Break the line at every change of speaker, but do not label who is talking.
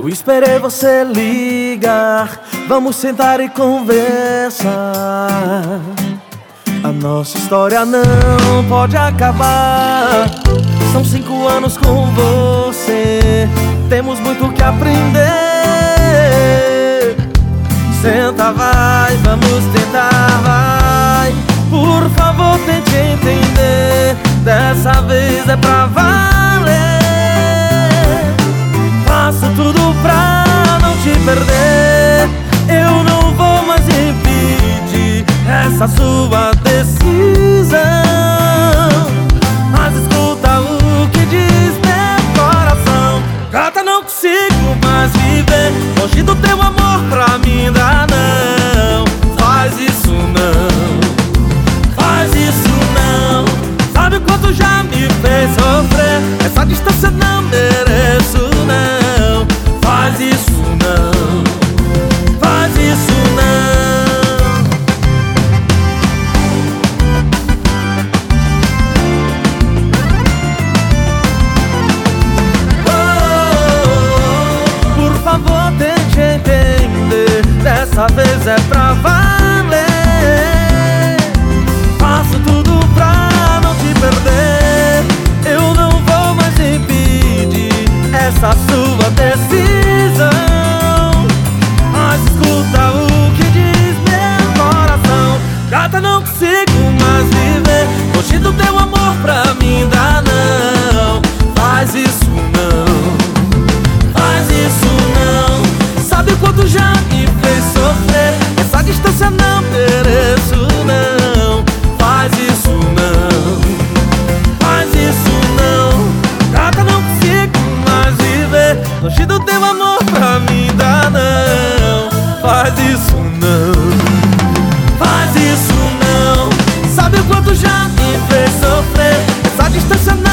Eu esperei você ligar, vamos sentar e conversar. A nossa história não pode acabar. São 5 anos com você, temos muito que aprender. Senta, vai, vamos tentar, vai. Por favor, tente entender, dessa vez é pra valer. Faço tudo pra não te perder. Eu não vou mais impedir essa sua decisão. Mas escuta o que diz meu coração. Gata, não consigo mais viver longe do teu amor, pra mim dá não. Faz isso não, faz isso não. Sabe o quanto já me fez sofrer? Essa distância não mereço não. Faz isso não, faz isso não. Por favor, tente entender, dessa vez é pra valer. Faço tudo pra não te perder. Eu não vou mais impedir essa sua decisão. Mas escuta o que diz meu coração. Gata, não consigo mais viver longe do teu amor, pra mim dá não. Faz isso não, faz isso não. Sabe o quanto já me fez sofrer? Essa distância não mereço não. Faz isso não, faz isso não. Gata, não consigo mais viver longe do teu amor, pra mim dá não. Faz isso não, faz isso não. Sabe o quanto já me fez sofrer? Essa distância não